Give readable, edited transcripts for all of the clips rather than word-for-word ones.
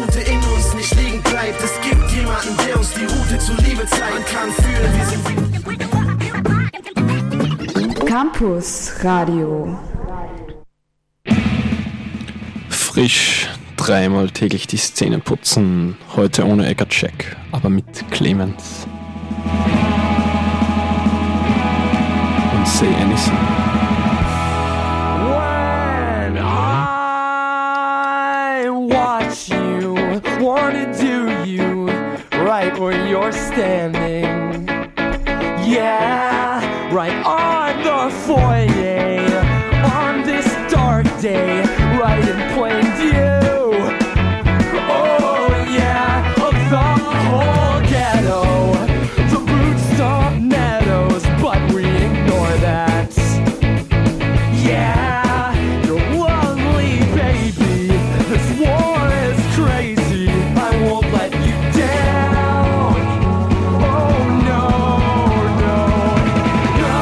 Gute in uns nicht liegen bleibt. Es gibt jemanden, der uns die Route zur Liebe zeigen kann. Fühlen wir sind Campus Radio. Frisch, dreimal täglich die Zähne putzen. Heute ohne Eckercheck, aber mit Clemens. Und Say Anything. When I watch you, wanna do you right where you're standing. Yeah, right on the foyer, on this dark day, right in plain view. Oh yeah, of the whole ghetto, the rooftop meadows, but we ignore that. Yeah, you're lonely, baby. This war is crazy. I won't let you down. Oh no, no, no.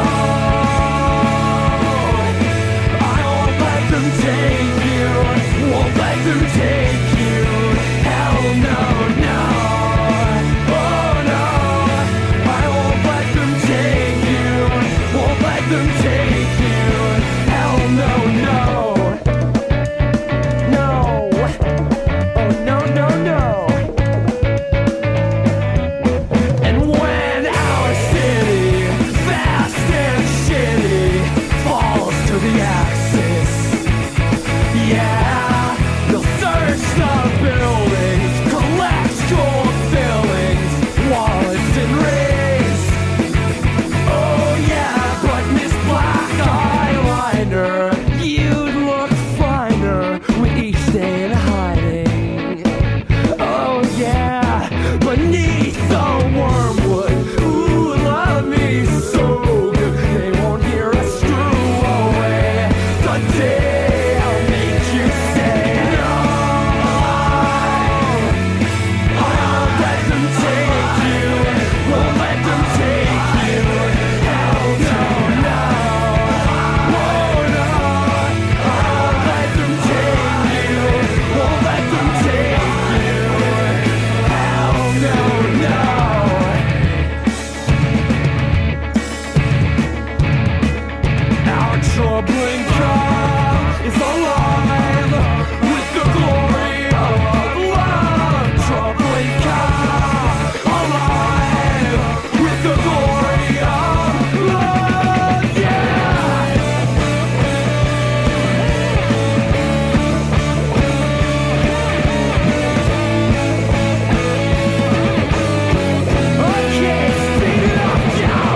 I won't let them take you. Won't let them take you. Hell no, no. Oh no. I won't let them take you. Won't let them take you. Hell no, no. No. Oh no, no, no. And when our city, fast and shitty, falls to the axis, yeah, they'll search the buildings, collect gold fillings, wallets and rings. Oh yeah, but Miss Black Eyeliner, you'd look finer with each day in hiding. Oh yeah, beneath the wormwood, ooh, love me so good. They won't hear us screw away the day I'll make you say no. I won't let them take you, won't let them take you. Hell no, no. Oh no, I won't let them take you, won't let them take you. Hell no, no. Our troubling car is alive with the glory of love. Troubling car alive with the glory of love. Yeah. Okay, speed it up, down.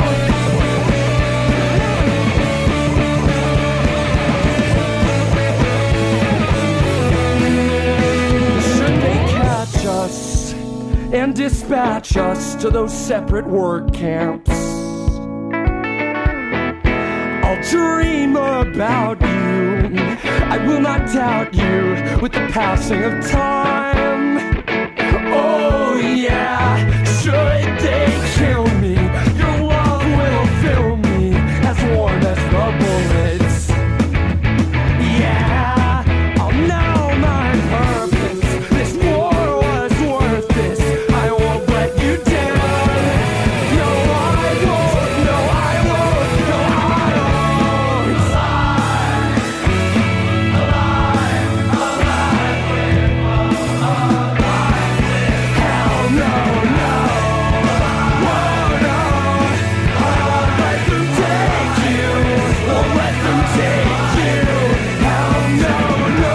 Should they catch us and dispatch us to those separate work camps? I'll dream about you. I will not doubt you with the passing of time. Oh yeah, should they kill me, your love will fill me as warm as the bullets. Yeah, I'll know my purpose. This war was worth this. I won't let you down. No, I won't. No, I won't. No, I won't. Hell no, no. Whoa, no. I won't let them take you. Won't let them take you. Hell no, no.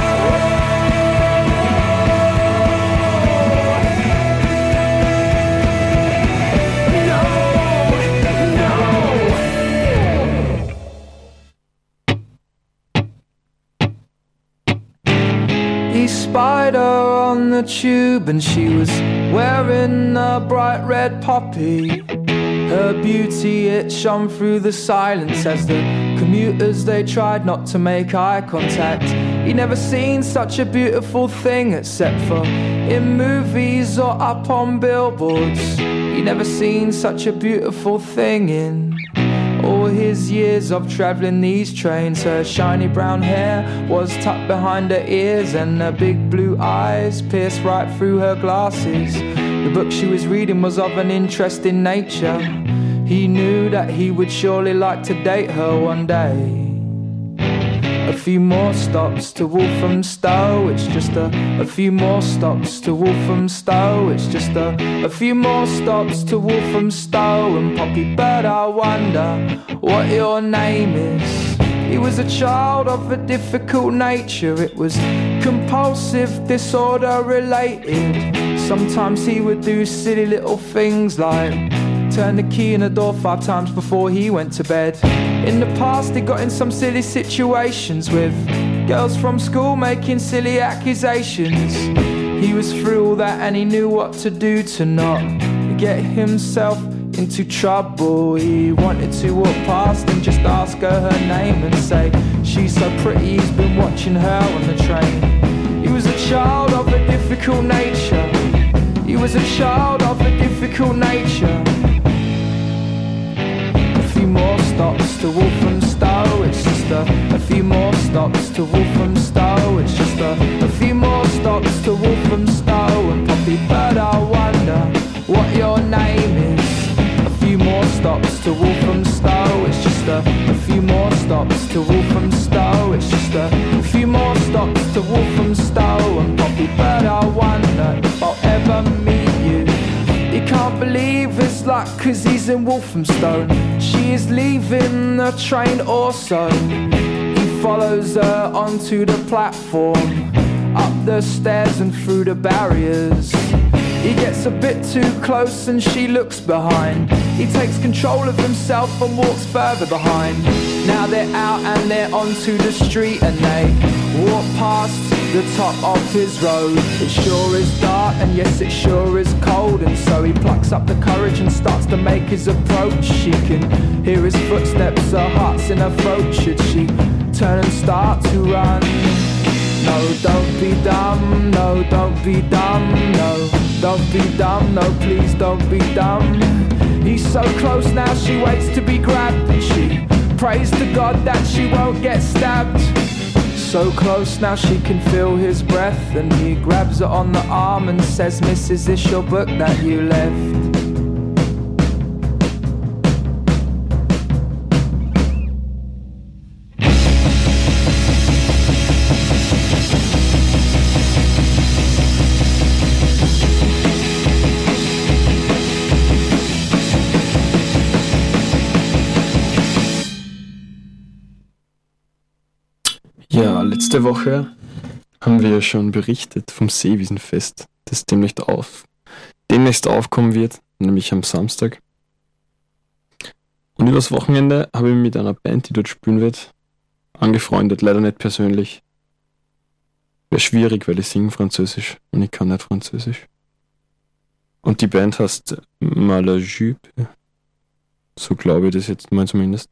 He spied her on the tube and she was wearing a bright red poppy. Her beauty, it shone through the silence as the commuters, they tried not to make eye contact. He'd never seen such a beautiful thing except for in movies or up on billboards. He'd never seen such a beautiful thing in, oh all his years of travelling these trains. Her shiny brown hair was tucked behind her ears, and her big blue eyes pierced right through her glasses. The book she was reading was of an interesting nature. He knew that he would surely like to date her one day. A few more stops to Walthamstow. It's just a few more stops to Walthamstow. It's just a few more stops to Walthamstow. And Poppy Bird, I wonder what your name is. He was a child of a difficult nature. It was compulsive disorder related. Sometimes he would do silly little things like turn the key in the door 5 times before he went to bed. In the past he got in some silly situations with girls from school making silly accusations. He was through all that and he knew what to do to not get himself into trouble. He wanted to walk past and just ask her her name and say she's so pretty, he's been watching her on the train. He was a child of a difficult nature. He was a child of a difficult nature. A few more stops to Walthamstow. It's just a few more stops to Walthamstow. It's just a few more stops to Walthamstow. And Poppy Bird, I wonder what your name is. A few more stops to Walthamstow. It's just a few more stops to Walthamstow. It's just a few more stops to Walthamstow. And Poppy Bird, I wonder if I'll ever meet you. He can't believe his luck cause he's in Walthamstow. She is leaving the train also. He follows her onto the platform, up the stairs and through the barriers. He gets a bit too close and she looks behind. He takes control of himself and walks further behind. Now they're out and they're onto the street and they walk past the top of his road. It sure is dark and yes it sure is cold, and so he plucks up the courage and starts to make his approach. She can hear his footsteps, her heart's in her throat. Should she turn and start to run? No, don't be dumb, no, don't be dumb, no, don't be dumb, no, please don't be dumb. He's so close now, she waits to be grabbed, and she prays to God that she won't get stabbed. So close now she can feel his breath, and he grabs her on the arm and says, Miss, is this your book that you left? Ja, letzte Woche haben wir ja schon berichtet vom Seewiesenfest, das demnächst aufkommen wird, nämlich am Samstag. Und übers Wochenende habe ich mich mit einer Band, die dort spielen wird, angefreundet, leider nicht persönlich. Wäre schwierig, weil ich singe Französisch und ich kann nicht Französisch. Und die Band heißt Malajupe, so glaube ich das jetzt mal zumindest.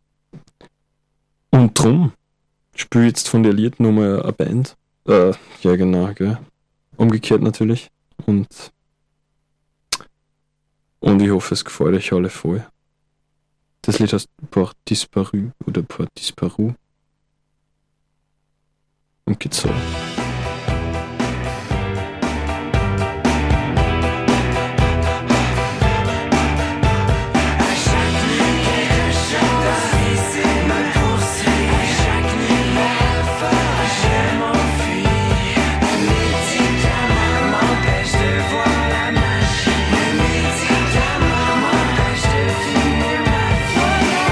Und drum spiele jetzt von der Liednummer eine Band. Ja genau, gell. Umgekehrt natürlich. Und ich hoffe, es gefällt euch alle voll. Das Lied heißt Port Disparu oder Port Disparu. Und geht so.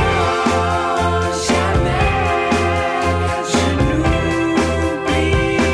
Jamais je n'oublie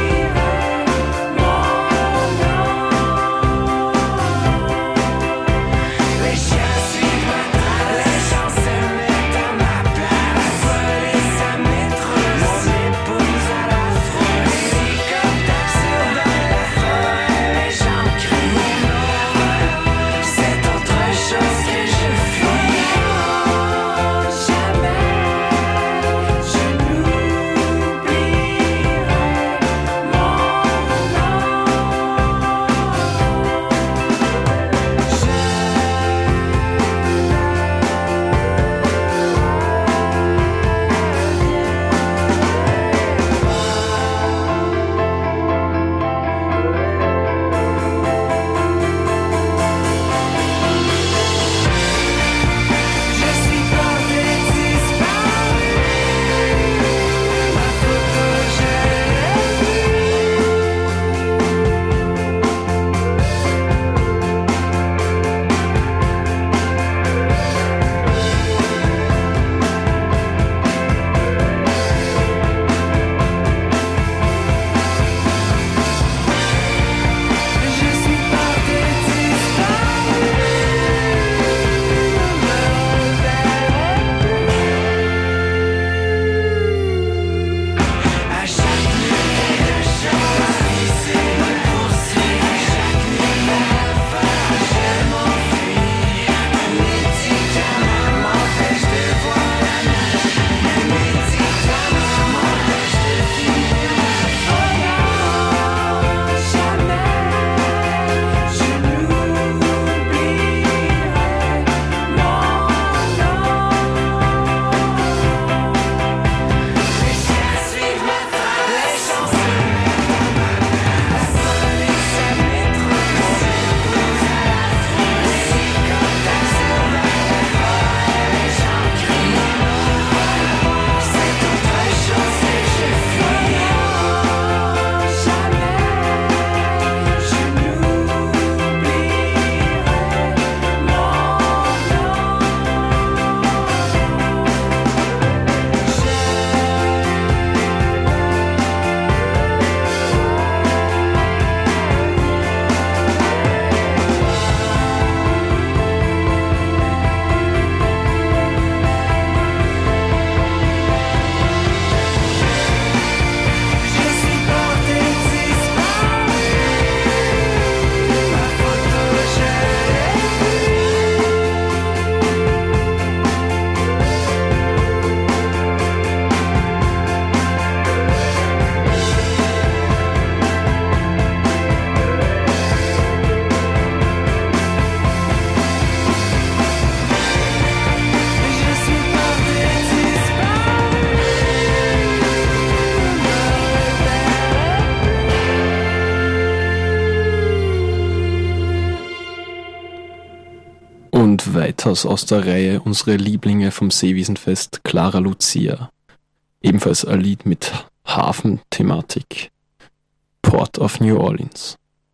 Und weiters aus der Reihe unsere Lieblinge vom Seewiesenfest, Clara Lucia. Ebenfalls ein Lied mit Hafenthematik. Port of New Orleans.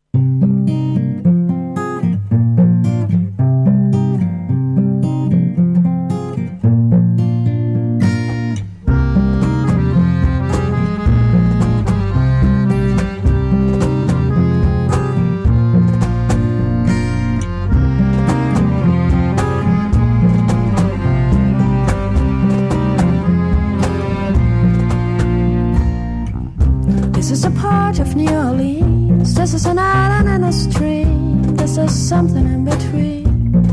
This is a part of New Orleans. This is an island and a stream. This is something in between.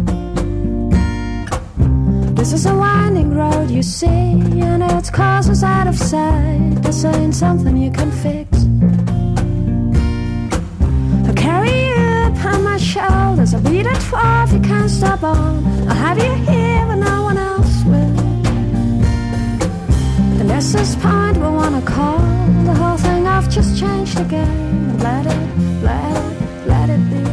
This is a winding road you see, and its course is out of sight. This ain't something you can fix. I'll carry you upon my shoulders. I'll beat at 12, you can't stop on. I'll have you here when no one else will. And there's this point we wanna call the whole thing off, just change the game and let it be.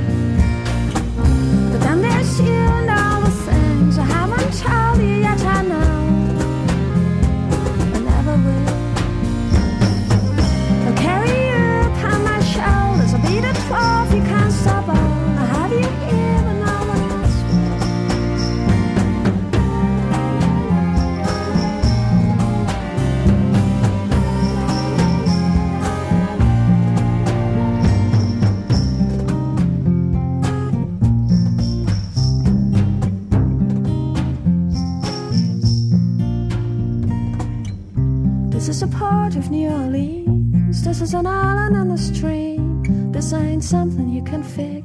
But then there's you and all the things I haven't told you yet, I know I never will. I'll carry you upon my shoulders, I'll beat at 12, you can't stop on. I'll have you here when no one else will. This is a part of New Orleans. This is an island and a stream. This ain't something you can fix.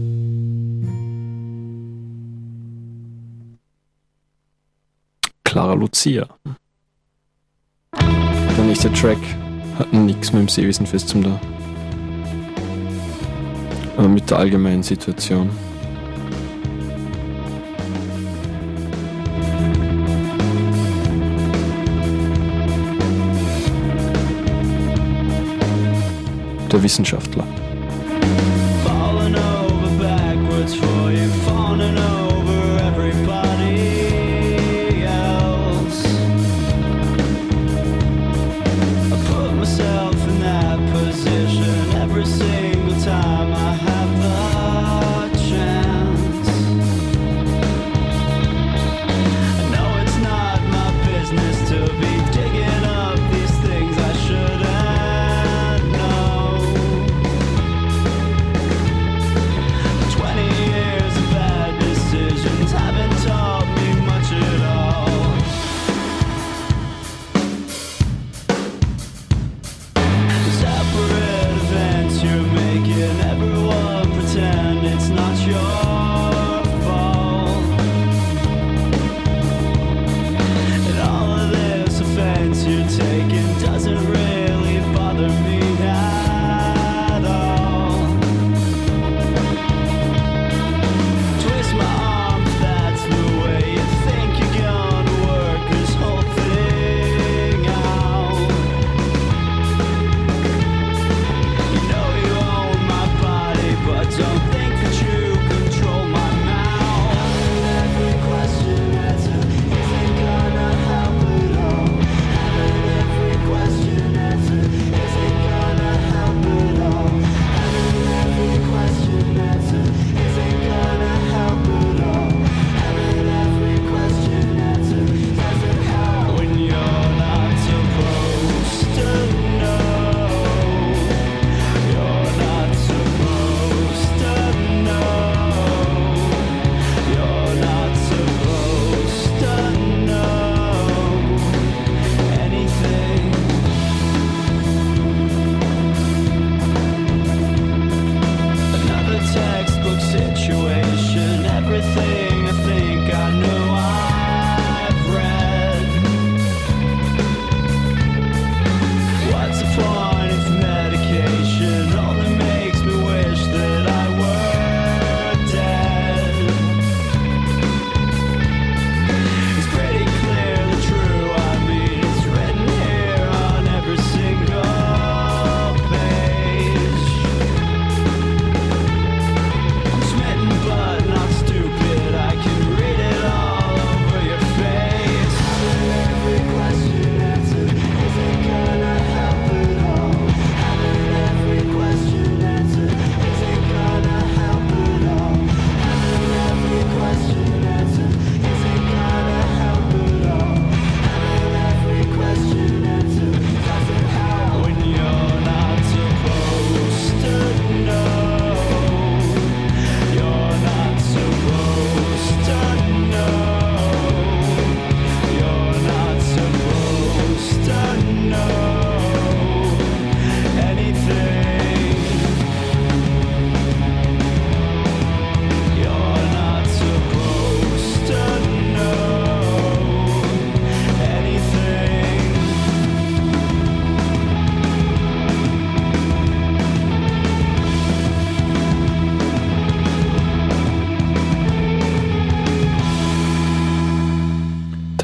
Clara Lucia. Der nächste Track hat nichts mit dem Seewiesenfest zum tun. Aber mit der allgemeinen Situation. Der Wissenschaftler. Falling over backwards for you, falling over everybody else. I put myself in that position every single time I have the chance. I know it's not my business to be digging up these things I shouldn't. 20 years of bad decisions.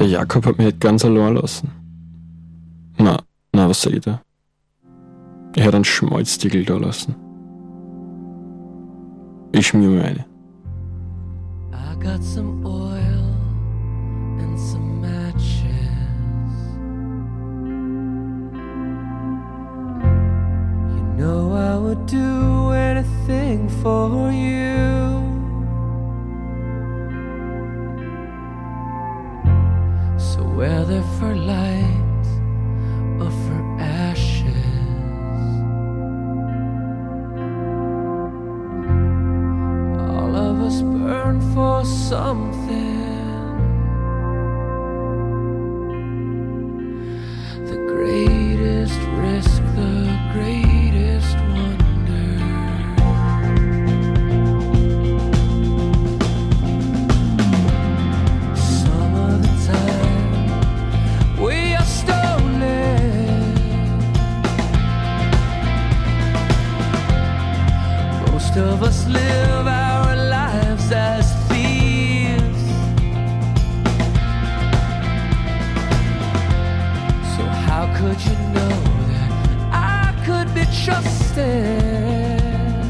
Der Jakob hat mich nicht ganz allein lassen. Na, was sag ich da? Er hat einen Schmalztiegel da lassen. Ich schmier mir eine. I got some oil and some matches. You know I would do anything for you. So whether for light or for ashes, all of us burn for something. The greatest risk, the greatest wonder. Some of the time we are stolen. Most of us live our lives as thieves. So how could you know that I could be trusted?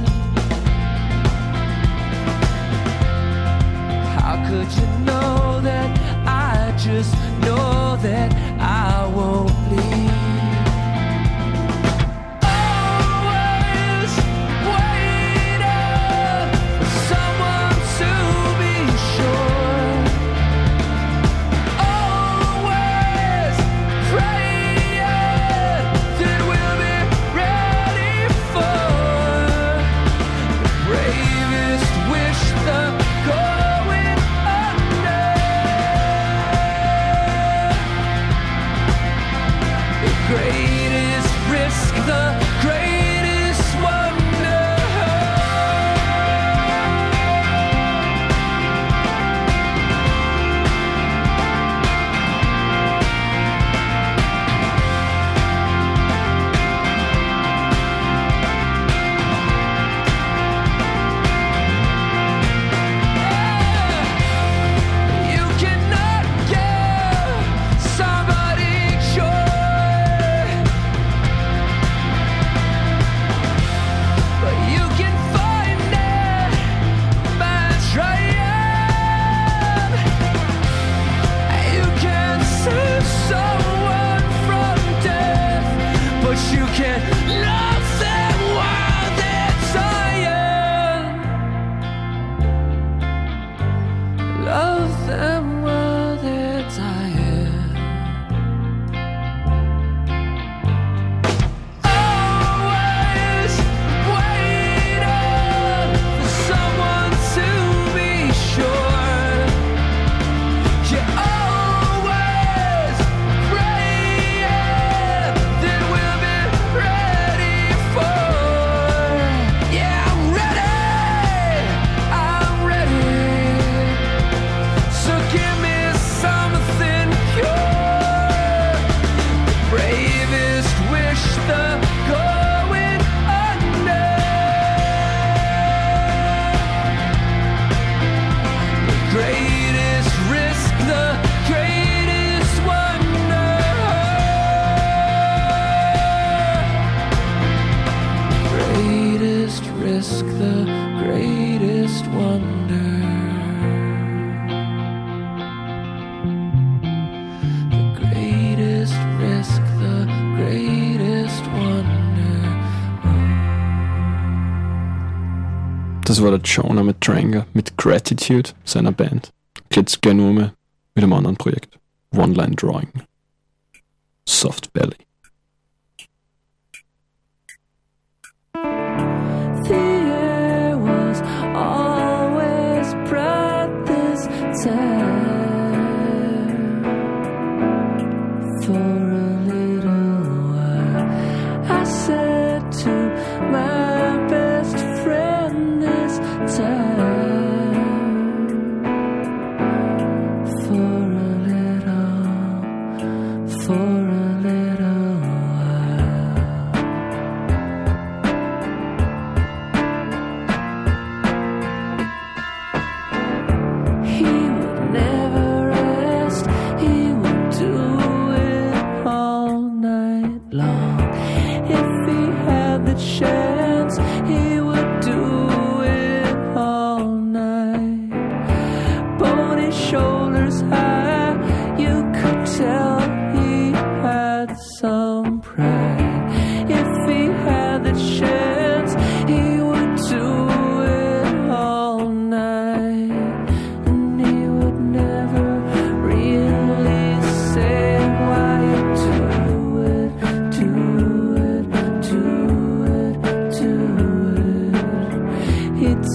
How could you know that I just know that I won't leave? Always waiting for someone to be sure. Always praying that we'll be ready for the bravest wish, the going under. The greatest risk, the greatest wonder. You cannot give somebody joy, but you can find it by trying. You can save someone from death, but you can't love them while they're dying. Love them while they're dying. Always waiting for someone to be sure. You're always praying that we'll be ready for. Yeah, I'm ready. So give me something pure. The bravest wish, the going under. The greatest risk, the greatest wonder. Greatest risk, the greatest wonder. The greatest risk, the greatest wonder. Das war der Jonah Matranga mit Gratitude, seiner Band. Jetzt gerne nur mehr mit einem anderen Projekt. One-Line Drawing. Soft Belly. The air was always bright this time. For a little while, I said to my best friend this time. For a little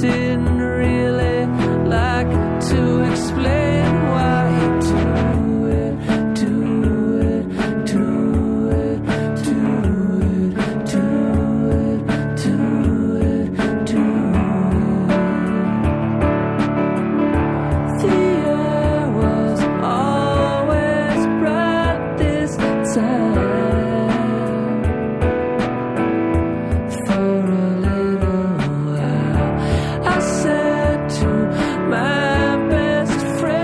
didn't really like to explain why you do it, do it, do it, do it, do it, do it, do it. The air was always bright this time. Friend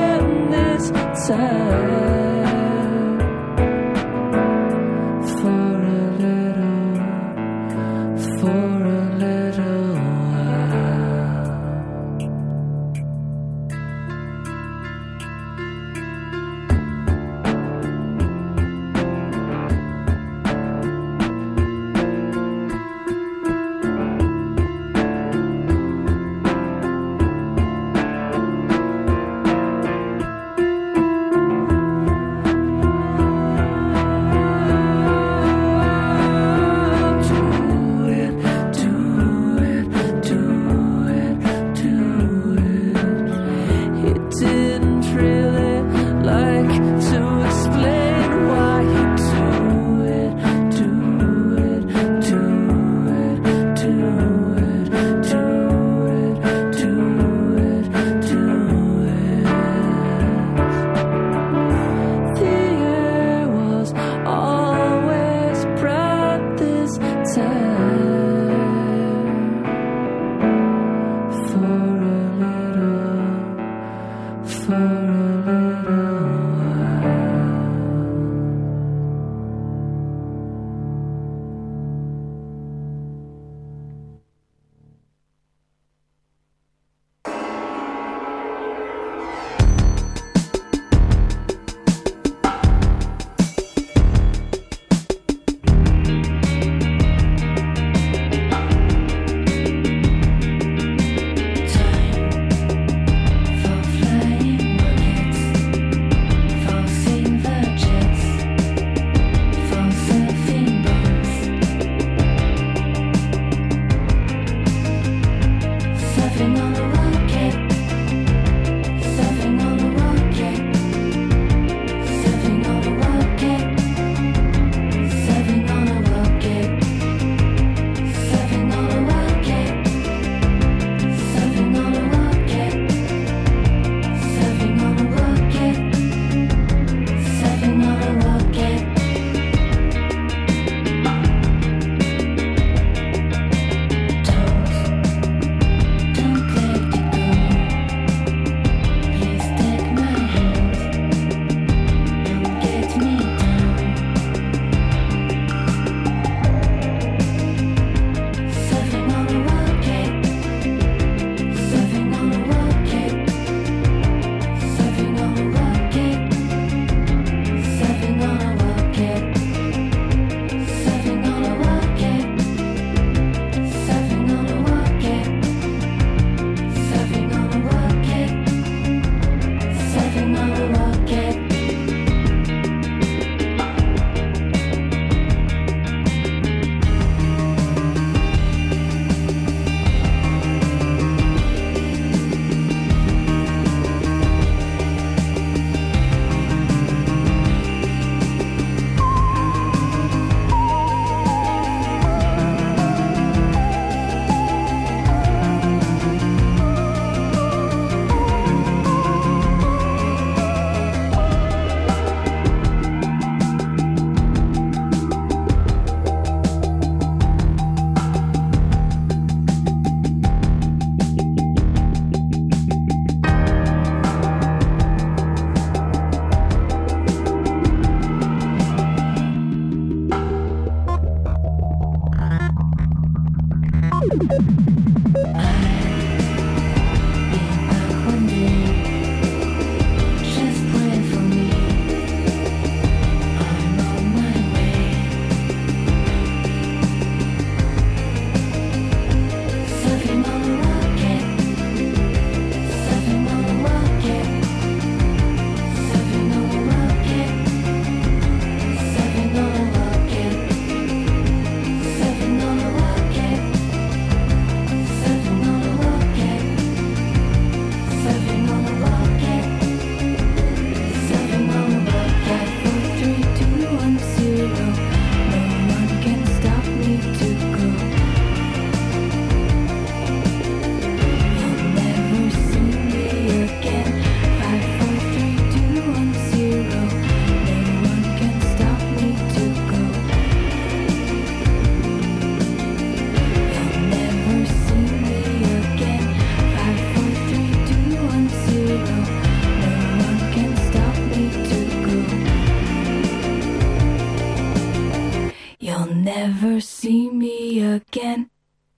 never see me again.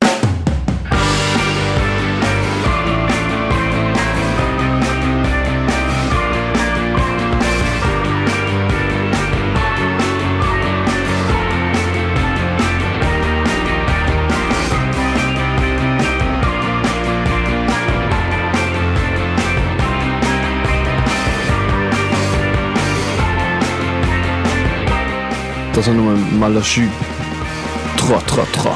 Das ist nochmal Malachi. Tra, tra, tra.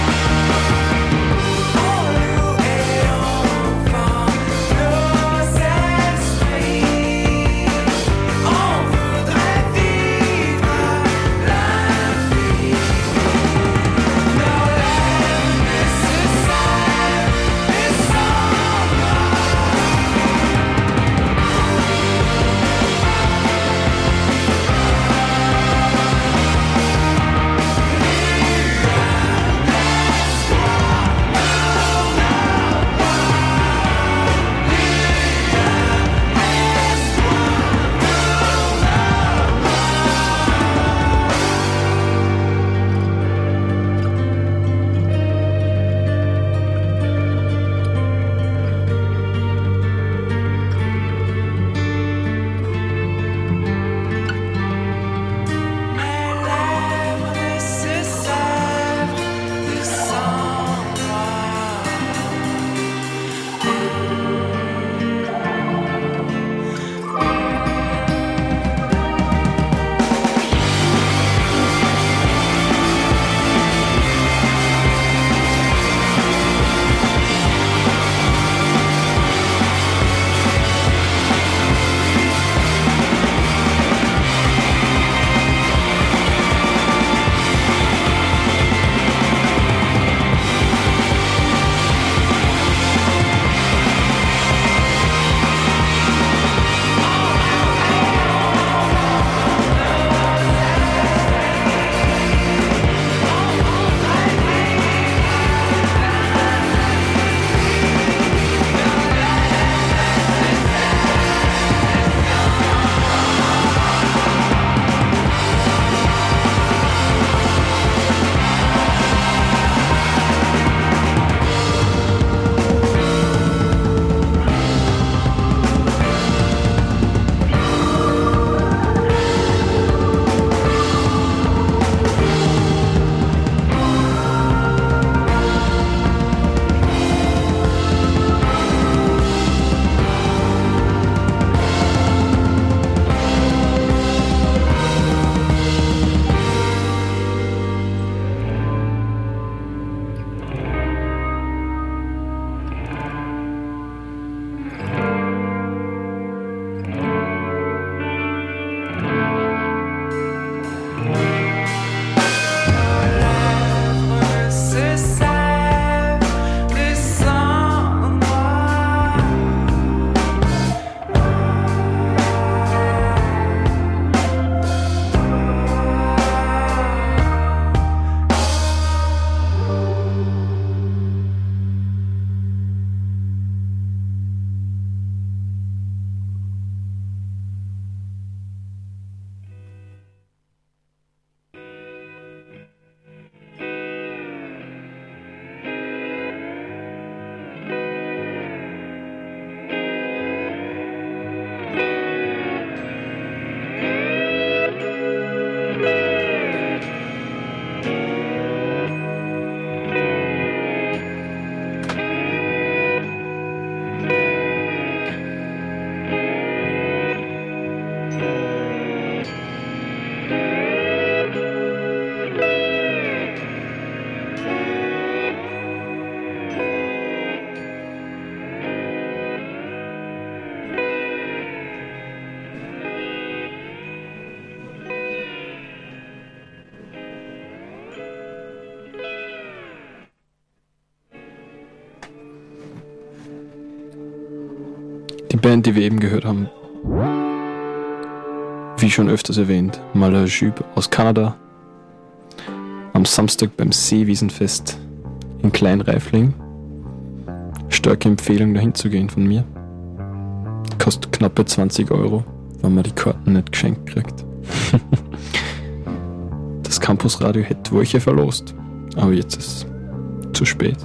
Oh, Band, die wir eben gehört haben, wie schon öfters erwähnt, Malheur Jupe aus Kanada. Am Samstag beim Seewiesenfest in Kleinreifling. Starke Empfehlung, dahin zu gehen von mir. Kostet knappe 20 €, wenn man die Karten nicht geschenkt kriegt. Das Campusradio hätte welche verlost, aber jetzt ist es zu spät.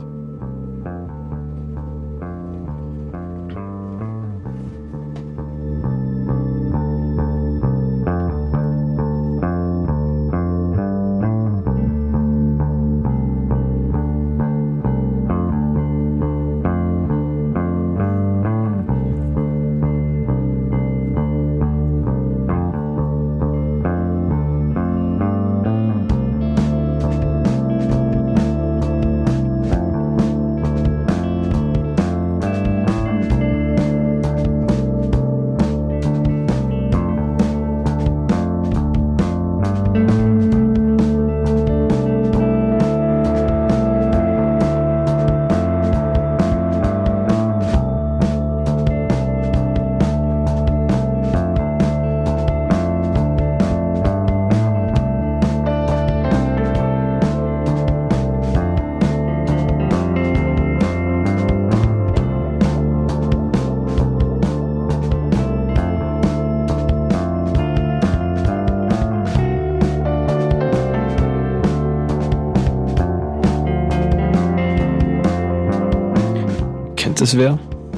Das wäre.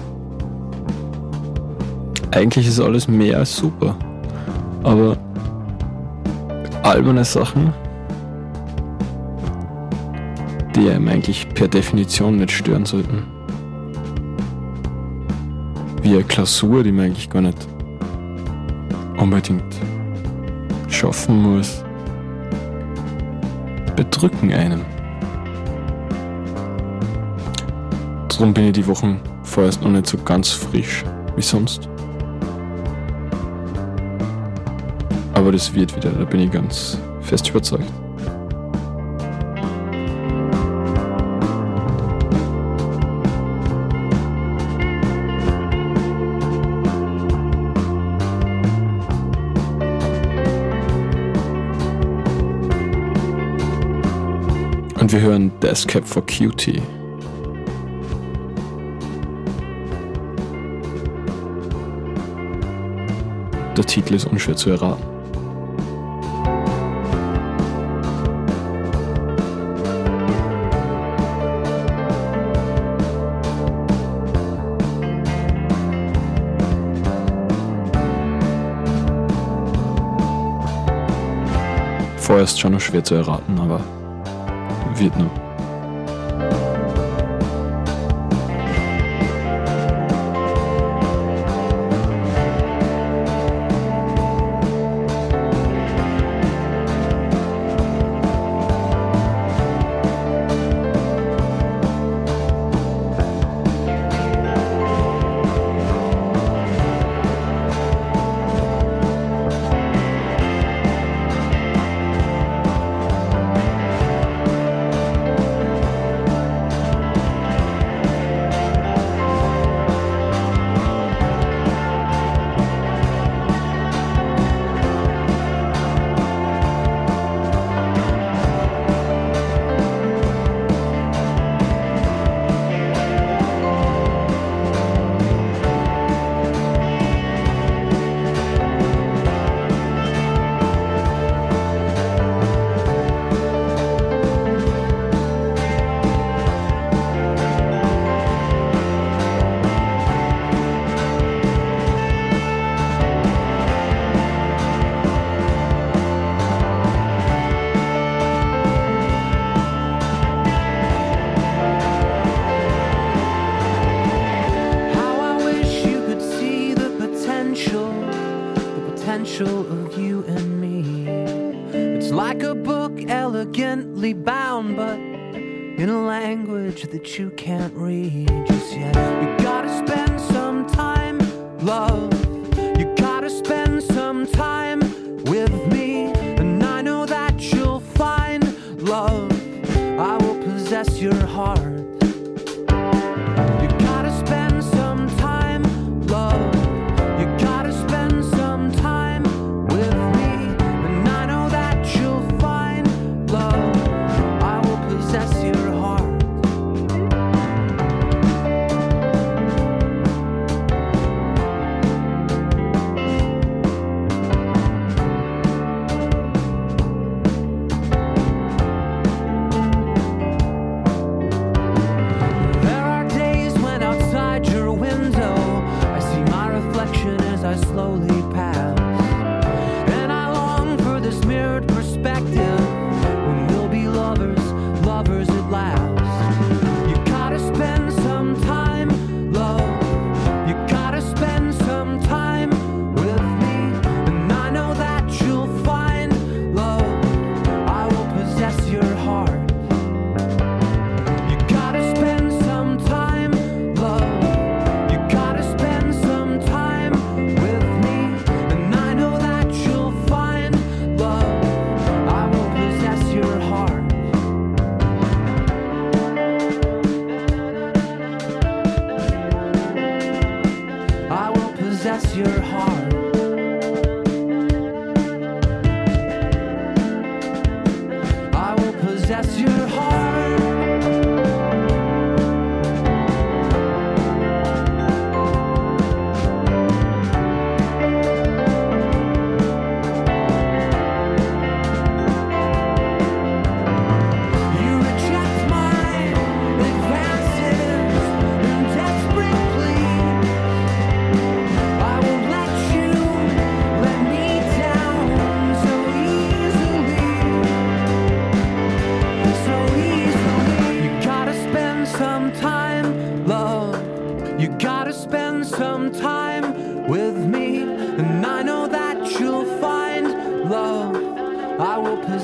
Eigentlich ist alles mehr als super, aber alberne Sachen, die einem eigentlich per Definition nicht stören sollten. Wie eine Klausur, die man eigentlich gar nicht unbedingt schaffen muss, bedrücken einen. Darum bin ich die Wochen vorerst noch nicht so ganz frisch wie sonst. Aber das wird wieder, da bin ich ganz fest überzeugt. Und wir hören Death Cab for Cutie. Der Titel ist unschwer zu erraten. Vorerst schon noch schwer zu erraten, aber wird nur. Of you and me. It's like a book elegantly bound, but in a language that you can't read just yet. You gotta spend some time, love. You gotta spend some time with me, and I know that you'll find love. I will possess your heart. You gotta spend some time, love.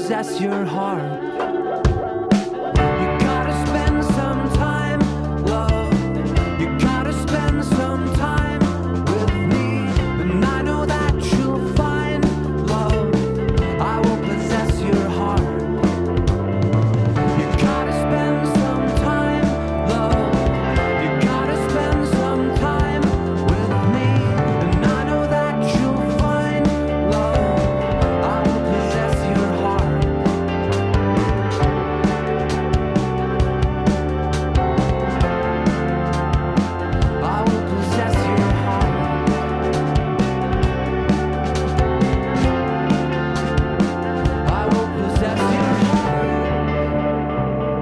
possess your heart. You gotta spend some time, love. You gotta spend some time with me. And I know that you'll find love. I will possess your heart. You gotta spend some time, love. You gotta spend some time with me. And I know that you'll find love. I will possess your heart. I will possess your heart. I will possess your heart.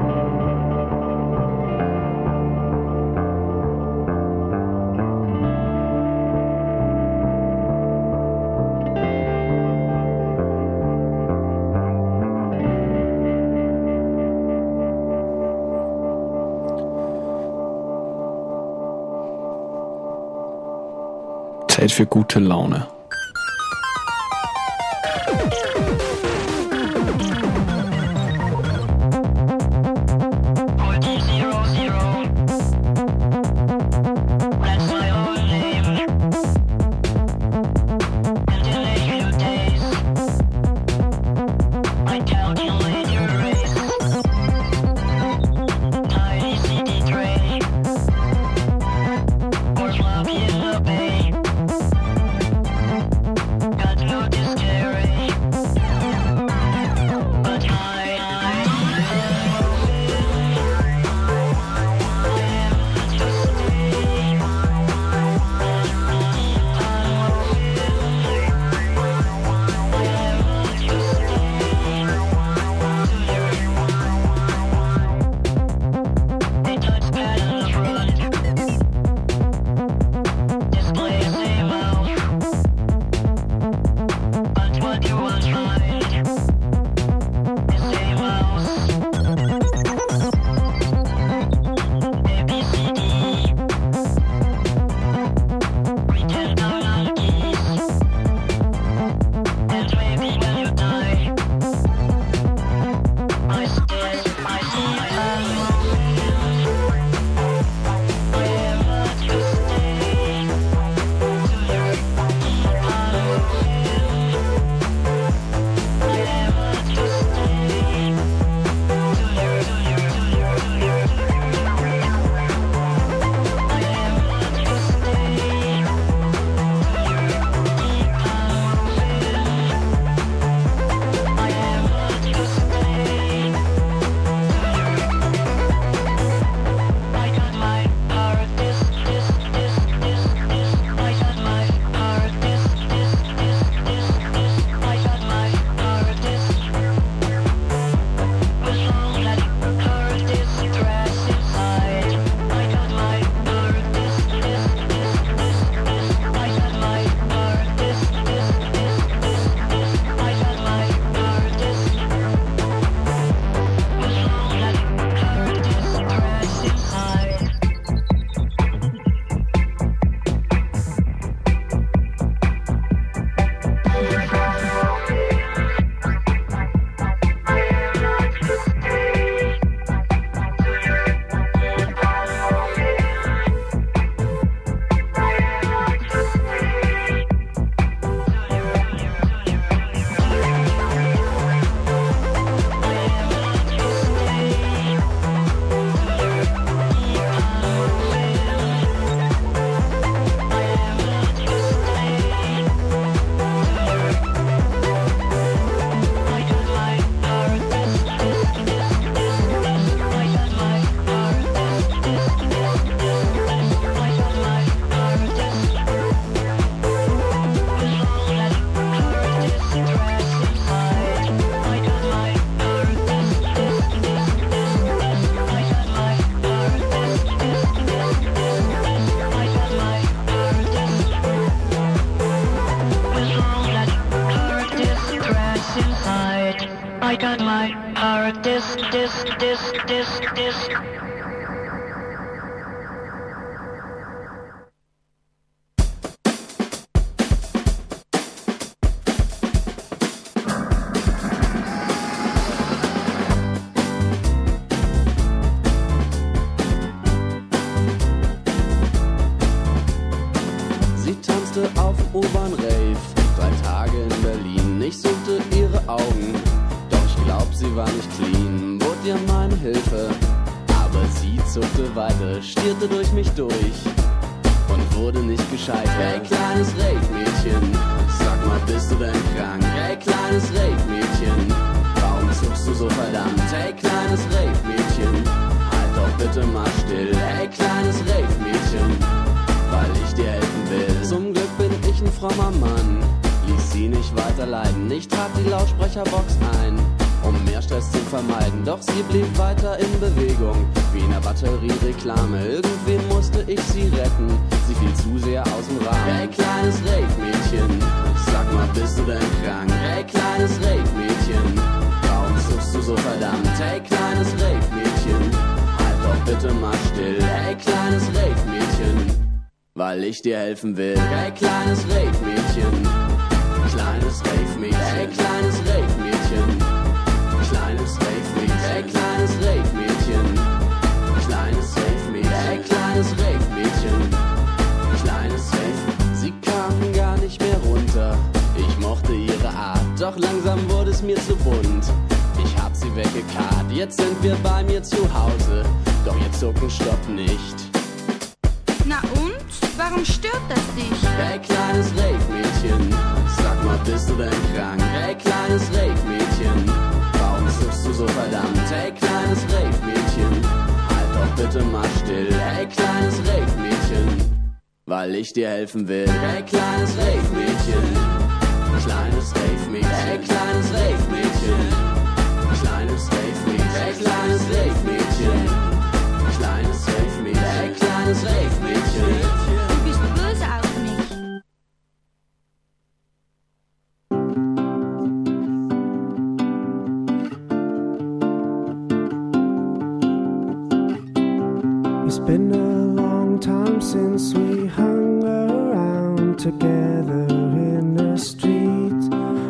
Zeit für gute Laune. I got my heart this. war nicht clean, bot ihr meine Hilfe, aber sie zuckte weiter, stierte durch mich durch und wurde nicht gescheit. Hey kleines Rave-Mädchen, sag mal, bist du denn krank? Hey kleines Rave-Mädchen, warum zuckst du so verdammt? Hey kleines Rave-Mädchen, halt doch bitte mal still. Hey kleines Rave-Mädchen, weil ich dir helfen will. Zum Glück bin ich ein frommer Mann, ließ sie nicht weiter leiden. Ich trat die Lautsprecherbox ein, um mehr Stress zu vermeiden. Doch sie blieb weiter in Bewegung, wie in einer Batteriereklame. Irgendwie musste ich sie retten, sie fiel zu sehr aus dem Rahmen. Hey kleines Rave-Mädchen, sag mal, bist du denn krank? Hey kleines Rave-Mädchen, warum zuckst du so verdammt? Hey kleines Rave-Mädchen, halt doch bitte mal still. Hey kleines Rave-Mädchen, weil ich dir helfen will. Hey kleines Rave-Mädchen, kleines Rave-Mädchen, hey kleines Rave-Mädchen, kleines Rave-Mädchen, hey kleines Rave-Mädchen, kleines Rave-Mädchen, hey kleines Rave-Mädchen, kleines Rave. Sie kamen gar nicht mehr runter, ich mochte ihre Art, doch langsam wurde es mir zu bunt. Ich hab sie weggekarrt, jetzt sind wir bei mir zu Hause, doch ihr Zucken stoppt nicht. Na und? Warum stört das dich? Hey kleines Rave-Mädchen, sag mal, bist du denn krank? Hey kleines Rave-Mädchen, warum zuckst du so verdammt? Hey kleines Rave-Mädchen, halt doch bitte mal still. Hey kleines Rave-Mädchen, weil ich dir helfen will. Hey kleines Rave-Mädchen, kleines Rave-Mädchen, hey kleines Rave-Mädchen, kleines Rave-Mädchen, hey kleines Rave-Mädchen, kleines Rave-Mädchen, hey kleines Rave-Mädchen. Du bist böse auf mich. It's been a long time since we hung around together in the street.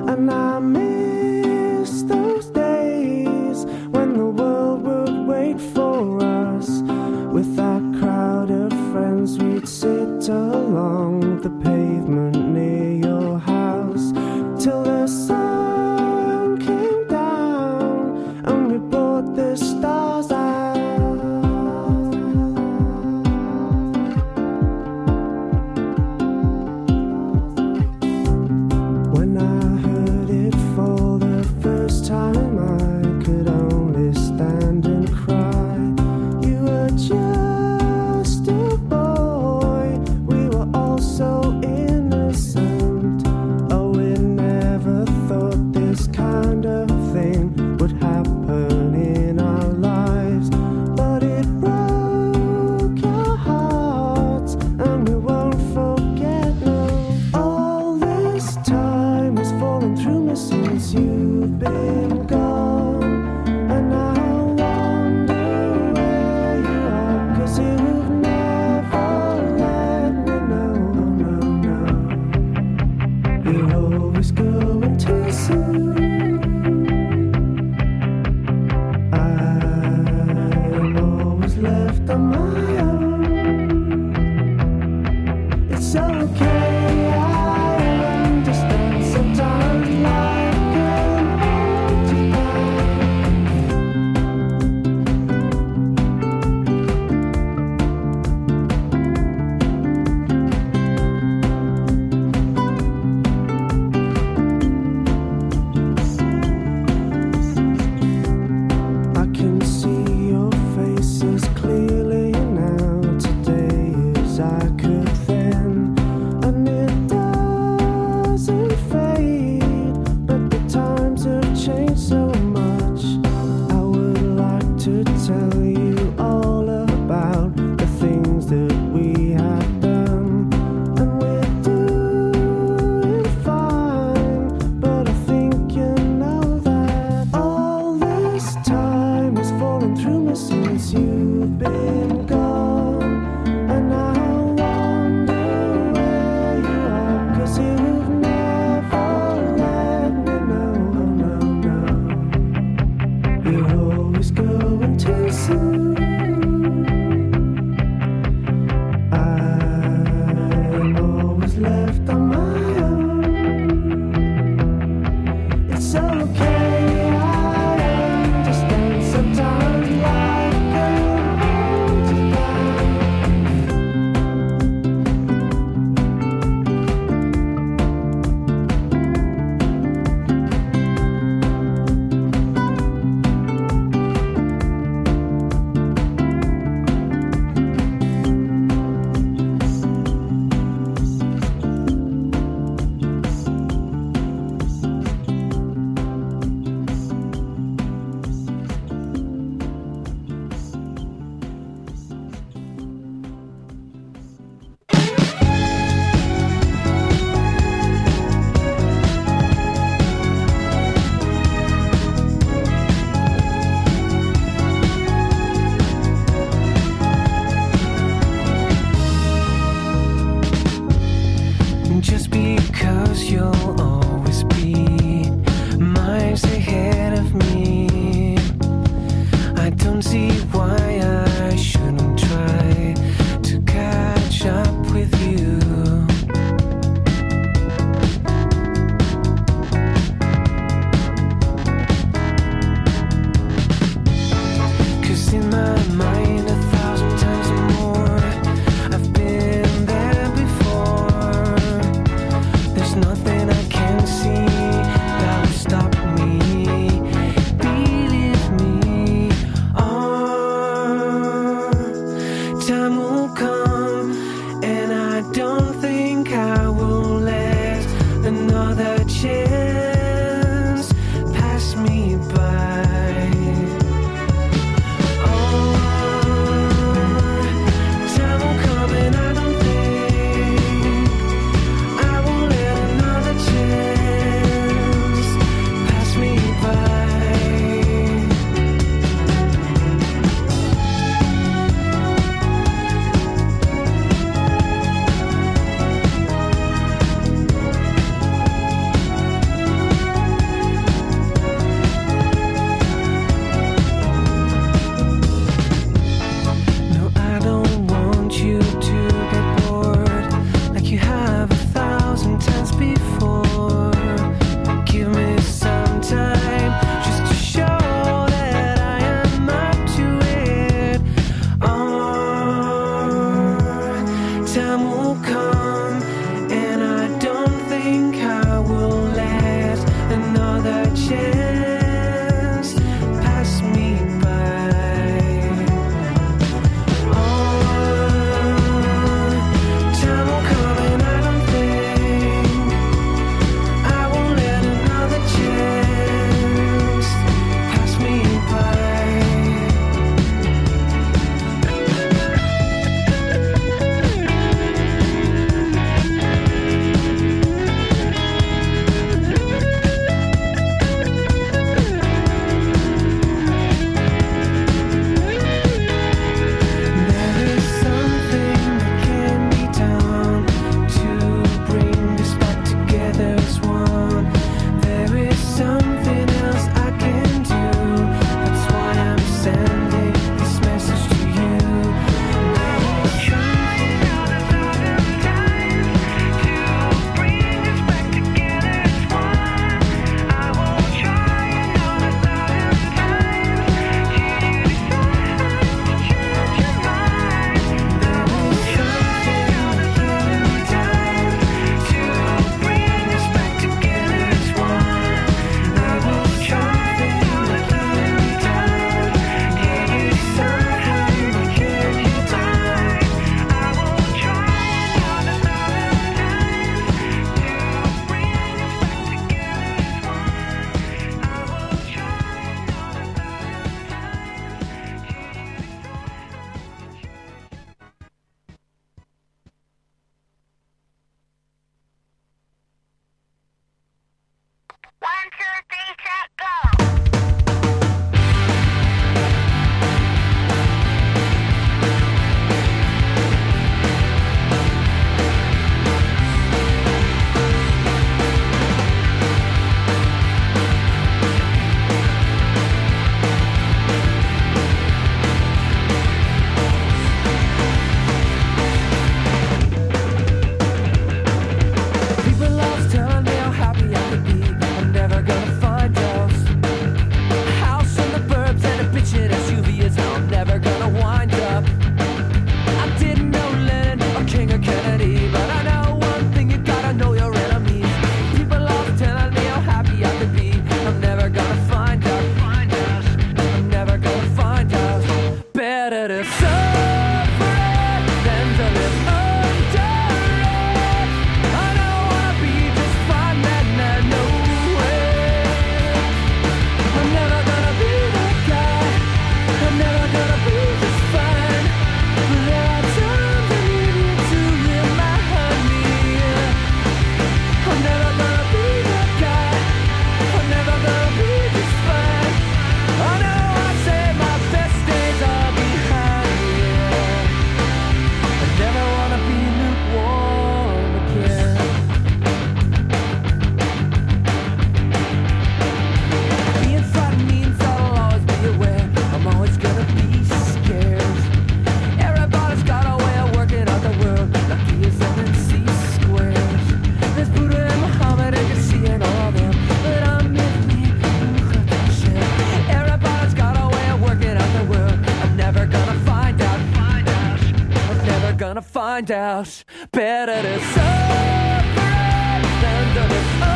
find out. Better to suffer than to